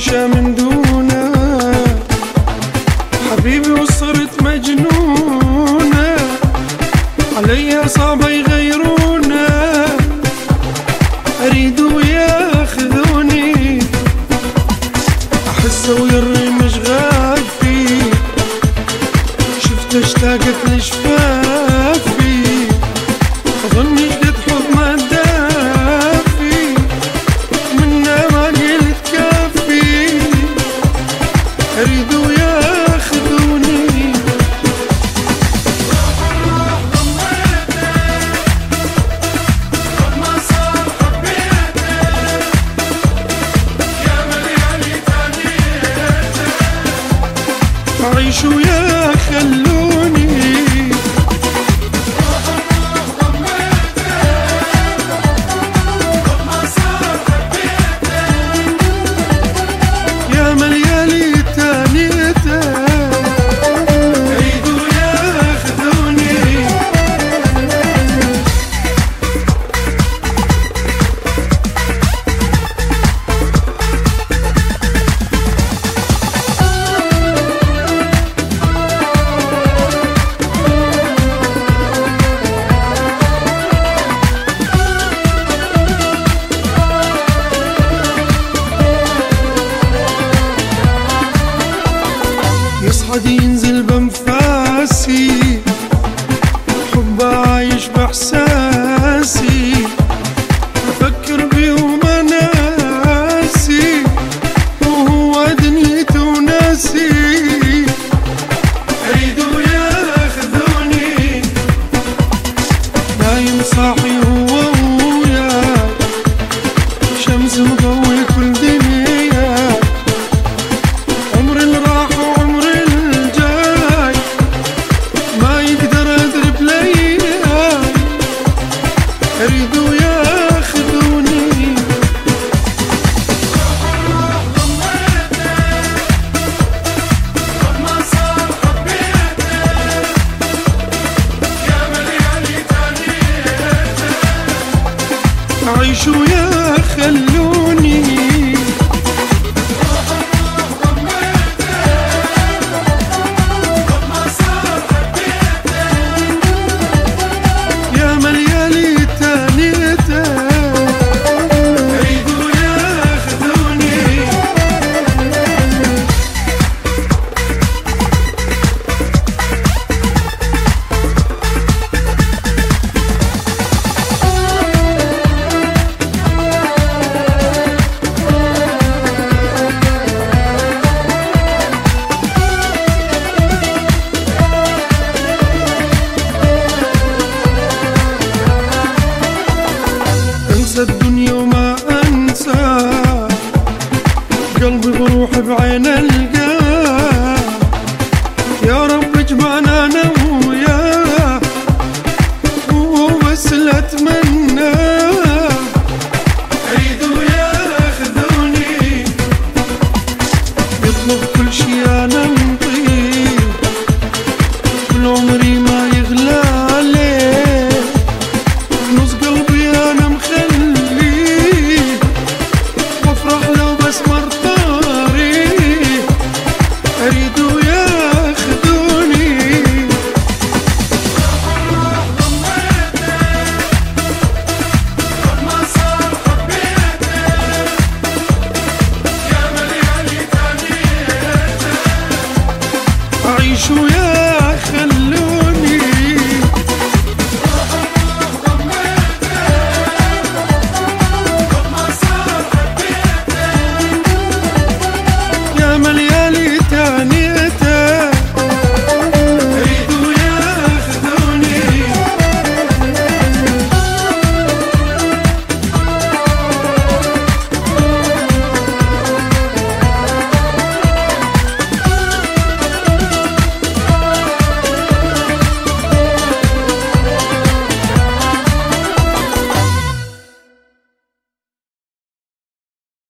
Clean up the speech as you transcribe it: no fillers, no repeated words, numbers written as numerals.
عايشة من دونه حبيبي وصرت مجنونة علي صعبة يغيرونه أريدوا ياخذوني أحس ويري مش غافي شفت اشتاقت لشفافي أظني قد حضن الدافي منه ما قلت كافي أريدوا ياخذوني أعيش ويا خلوني يا مليالي تانيته أريدوا ياخذوني يصعد ينزل بانفاسي حبه عايش باحساسي افكر بيوم ناسي وهو دنيته وناسي اريدوا ياخذوني نايم صاحي هو وياه شمس مضوي كل دنيا عمر اللي راح وعمر الجاي ما يقدر أدرب ليا أريدوا ياخذوني أعيش ويا خلوني يا مليالي تانيته أريدوا ياخذوني أنسى الدنيا وما أنسى قلبي بروحي بعين ألقاه يا رب اجمعنا أنا وياه وبس لا أتمنى